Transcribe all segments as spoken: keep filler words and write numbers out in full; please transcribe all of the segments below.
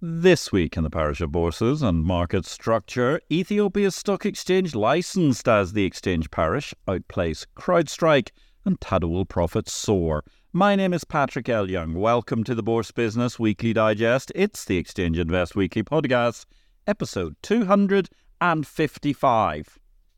This week in the parish of bourses and market structure, Ethiopia's stock exchange licensed as the exchange parish outplays CrowdStrike and Tadawul profits soar. My name is Patrick L. Young. Welcome to the Bourse Business Weekly Digest. It's the Exchange Invest Weekly Podcast, episode two hundred fifty-five.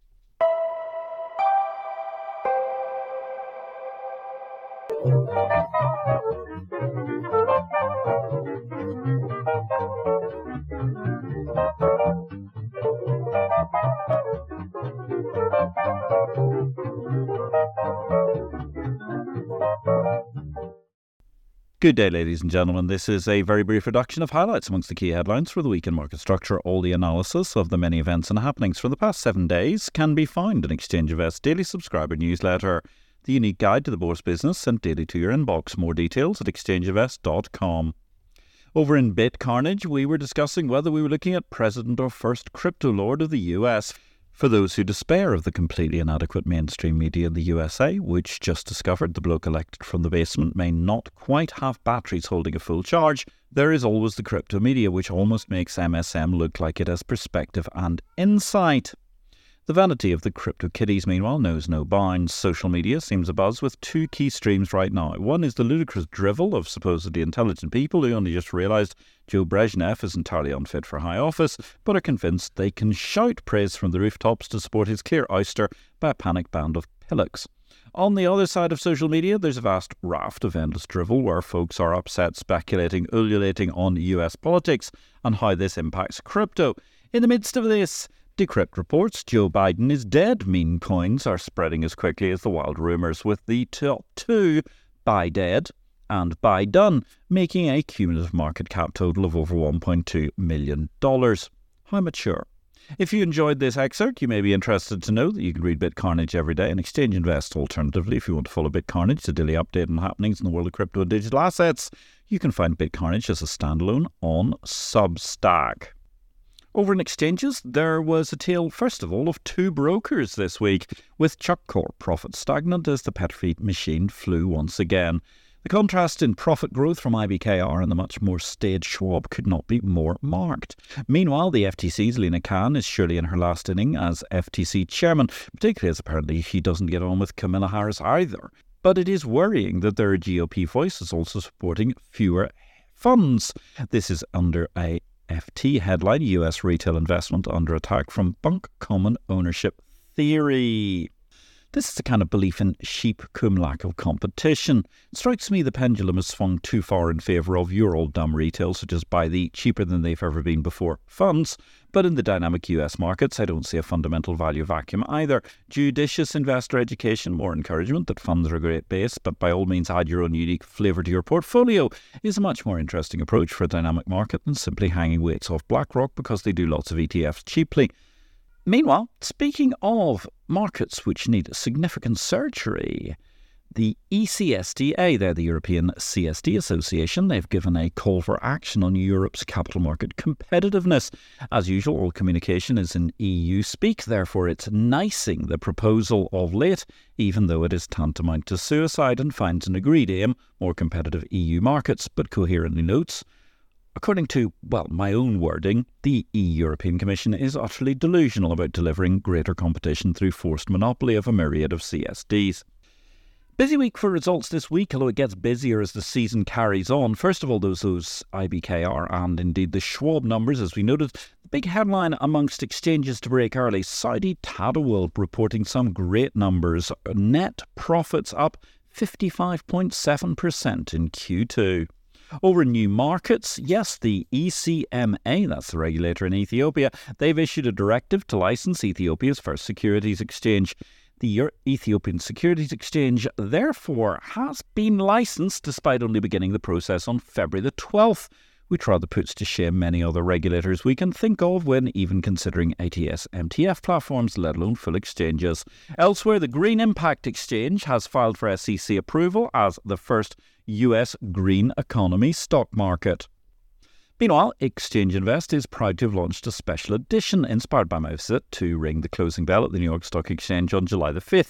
Good day, ladies and gentlemen. This is a very brief reduction of highlights amongst the key headlines for the week in market structure. All the analysis of the many events and happenings from the past seven days can be found in Exchange Invest Daily Subscriber Newsletter, the unique guide to the Bourse business sent daily to your inbox. More details at exchange invest dot com. Over in BitCarnage, we were discussing whether we were looking at President or First Crypto Lord of the U S. For those who despair of the completely inadequate mainstream media in the U S A, which just discovered the bloke elected from the basement may not quite have batteries holding a full charge, there is always the crypto media, which almost makes M S M look like it has perspective and insight. The vanity of the crypto kitties, meanwhile, knows no bounds. Social media seems abuzz with two key streams right now. One is the ludicrous drivel of supposedly intelligent people who only just realised Joe Brezhnev is entirely unfit for high office, but are convinced they can shout praise from the rooftops to support his clear ouster by a panic band of pillocks. On the other side of social media, there's a vast raft of endless drivel where folks are upset, speculating, ululating on U S politics and how this impacts crypto. In the midst of this, Decrypt reports Joe Biden is dead. Meme coins are spreading as quickly as the wild rumours, with the top two, buy dead and buy done, making a cumulative market cap total of over one point two million dollars. How mature? If you enjoyed this excerpt, you may be interested to know that you can read BitCarnage every day and Exchange Invest. Alternatively, if you want to follow BitCarnage, the daily update on happenings in the world of crypto and digital assets, you can find BitCarnage as a standalone on Substack. Over in exchanges, there was a tale, first of all, of two brokers this week, with Chuck Corp profit stagnant as the petri machine flew once again. The contrast in profit growth from I B K R and the much more staid Schwab could not be more marked. Meanwhile, the F T C's Lena Khan is surely in her last inning as F T C chairman, particularly as apparently she doesn't get on with Kamala Harris either. But it is worrying that their G O P voice is also supporting fewer funds. This is under a F T headline, U S retail investment under attack from bunk common ownership theory. This is the kind of belief in sheep cum lack of competition. It strikes me the pendulum has swung too far in favour of your old dumb retail, such as buy the cheaper than they've ever been before funds. But in the dynamic U S markets, I don't see a fundamental value vacuum either. Judicious investor education, more encouragement that funds are a great base, but by all means add your own unique flavour to your portfolio, is a much more interesting approach for a dynamic market than simply hanging weights off BlackRock because they do lots of E T Fs cheaply. Meanwhile, speaking of markets which need significant surgery, the E C S D A, they're the European C S D Association, they've given a call for action on Europe's capital market competitiveness. As usual, all communication is in E U speak, therefore it's nicing the proposal of late, even though it is tantamount to suicide, and finds an agreed aim, more competitive E U markets, but coherently notes, according to, well, my own wording, the E U European Commission is utterly delusional about delivering greater competition through forced monopoly of a myriad of C S Ds. Busy week for results this week, although it gets busier as the season carries on. First of all, those those I B K R and indeed the Schwab numbers, as we noted. The big headline amongst exchanges to break early, Saudi Tadawul reporting some great numbers. Net profits up fifty-five point seven percent in Q two. Over in new markets, yes, the E C M A, that's the regulator in Ethiopia, they've issued a directive to license Ethiopia's first securities exchange. The Ethiopian Securities Exchange, therefore, has been licensed despite only beginning the process on February the twelfth, which rather puts to shame many other regulators we can think of when even considering A T S M T F platforms, let alone full exchanges. Elsewhere, the Green Impact Exchange has filed for S E C approval as the first U S green economy stock market. Meanwhile, Exchange Invest is proud to have launched a special edition inspired by my visit to ring the closing bell at the New York Stock Exchange on July the fifth.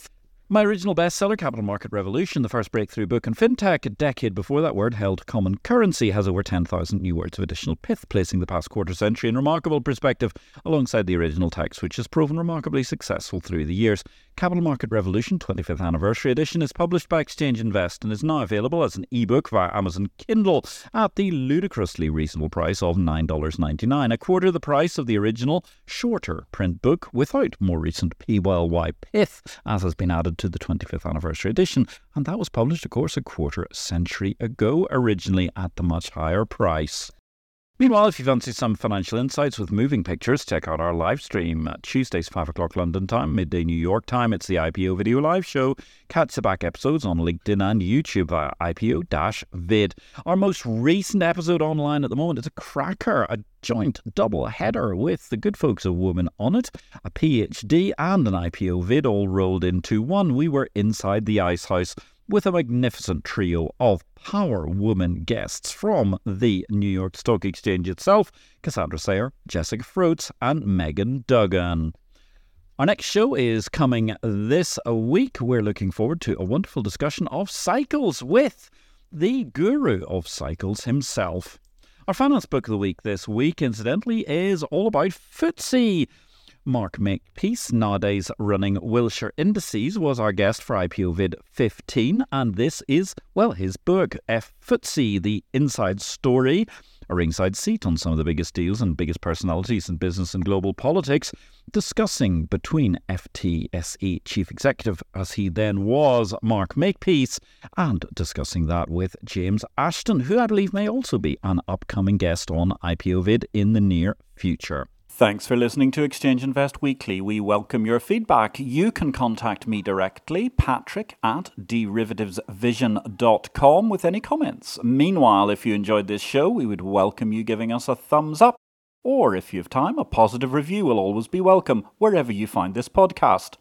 My original bestseller, Capital Market Revolution, the first breakthrough book in fintech, a decade before that word held common currency, has over ten thousand new words of additional pith, placing the past quarter century in remarkable perspective alongside the original text, which has proven remarkably successful through the years. Capital Market Revolution twenty-fifth Anniversary Edition is published by Exchange Invest and is now available as an ebook via Amazon Kindle at the ludicrously reasonable price of nine dollars ninety-nine, a quarter the price of the original, shorter print book without more recent P Y Y pith, as has been added to the twenty-fifth Anniversary Edition, and that was published, of course, a quarter century ago, originally at the much higher price. Meanwhile, if you fancy some financial insights with moving pictures, check out our live stream at Tuesdays, five o'clock London time, midday New York time. It's the I P O Video Live Show. Catch the back episodes on LinkedIn and YouTube via I P O vid. Our most recent episode online at the moment is a cracker, a joint double header with the good folks of Woman on It, a PhD and an I P O vid all rolled into one. We were inside the Ice House with a magnificent trio of power woman guests from the New York Stock Exchange itself, Cassandra Sayer, Jessica Froats and Megan Duggan. Our next show is coming this week. We're looking forward to a wonderful discussion of cycles with the guru of cycles himself. Our finance book of the week this week, incidentally, is all about F T S E. Mark Makepeace, nowadays running Wilshire Indices, was our guest for I P O vid fifteen, and this is, well, his book, F T S E, The Inside Story, a ringside seat on some of the biggest deals and biggest personalities in business and global politics, discussing between F T S E Chief Executive, as he then was, Mark Makepeace, and discussing that with James Ashton, who I believe may also be an upcoming guest on I P O vid in the near future. Thanks for listening to Exchange Invest Weekly. We welcome your feedback. You can contact me directly, Patrick at derivatives vision dot com, with any comments. Meanwhile, if you enjoyed this show, we would welcome you giving us a thumbs up. Or, if you have time, a positive review will always be welcome, wherever you find this podcast.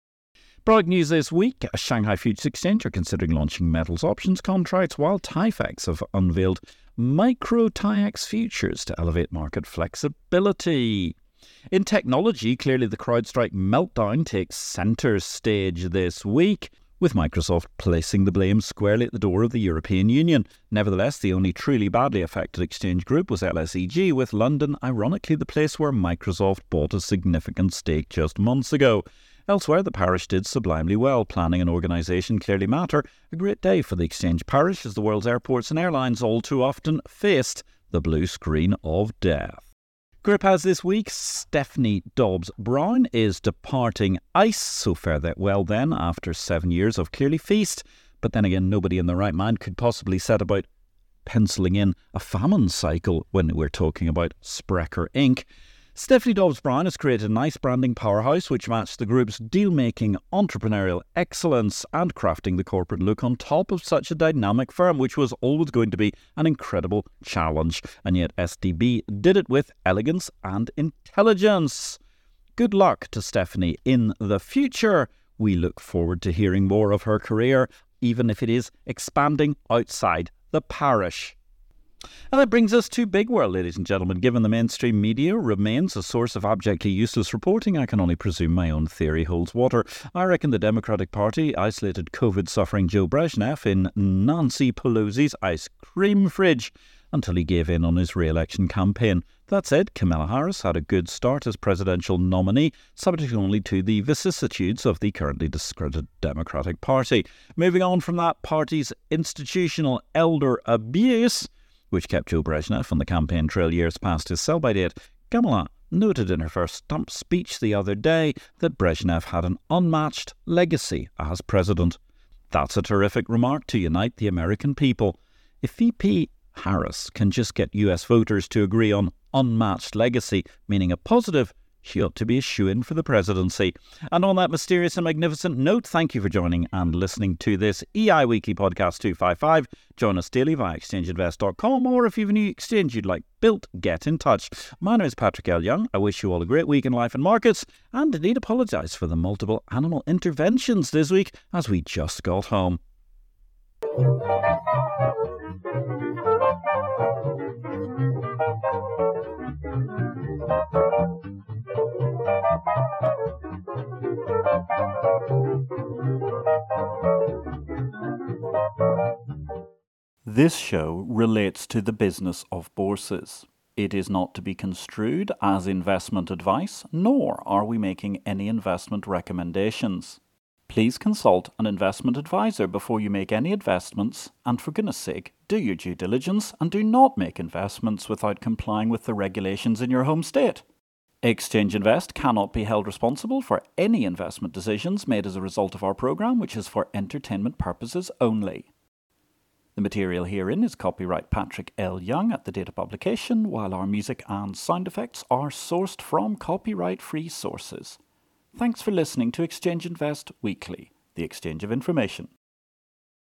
Product news this week. Shanghai Futures Exchange are considering launching metals options contracts, while TIFEX have unveiled micro T I X futures to elevate market flexibility. In technology, clearly the CrowdStrike meltdown takes centre stage this week, with Microsoft placing the blame squarely at the door of the European Union. Nevertheless, the only truly badly affected exchange group was L S E G, with London ironically the place where Microsoft bought a significant stake just months ago. Elsewhere, the parish did sublimely well. Planning and organisation clearly matter. A great day for the exchange parish as the world's airports and airlines all too often faced the blue screen of death. Group has this week, Stephanie Dobbs-Brown is departing ICE. So fare that well then, after seven years of clearly feast. But then again, nobody in their right mind could possibly set about penciling in a famine cycle when we're talking about Sprecher Incorporated. Stephanie Dobbs-Brown has created a nice branding powerhouse which matched the group's deal-making, entrepreneurial excellence and crafting the corporate look on top of such a dynamic firm, which was always going to be an incredible challenge. And yet S D B did it with elegance and intelligence. Good luck to Stephanie in the future. We look forward to hearing more of her career, even if it is expanding outside the parish. And that brings us to Big World, ladies and gentlemen. Given the mainstream media remains a source of abjectly useless reporting, I can only presume my own theory holds water. I reckon the Democratic Party isolated COVID-suffering Joe Brezhnev in Nancy Pelosi's ice cream fridge until he gave in on his re-election campaign. That said, Kamala Harris had a good start as presidential nominee, subject only to the vicissitudes of the currently discredited Democratic Party. Moving on from that party's institutional elder abuse, which kept Joe Brezhnev on the campaign trail years past his sell-by date, Kamala noted in her first stump speech the other day that Brezhnev had an unmatched legacy as president. That's a terrific remark to unite the American people. If V P Harris can just get U S voters to agree on unmatched legacy, meaning a positive, she ought to be a shoo-in for the presidency. And on that mysterious and magnificent note, thank you for joining and listening to this E I Weekly Podcast two fifty-five. Join us daily via exchange invest dot com, or if you have a new exchange you'd like built, get in touch. My name is Patrick L. Young. I wish you all a great week in life and markets, and indeed apologise for the multiple animal interventions this week as we just got home. Thank you. This show relates to the business of bourses. It is not to be construed as investment advice, nor are we making any investment recommendations. Please consult an investment advisor before you make any investments, and for goodness sake, do your due diligence and do not make investments without complying with the regulations in your home state. Exchange Invest cannot be held responsible for any investment decisions made as a result of our programme, which is for entertainment purposes only. The material herein is copyright Patrick L. Young at the date of publication, while our music and sound effects are sourced from copyright-free sources. Thanks for listening to Exchange Invest Weekly, the exchange of information.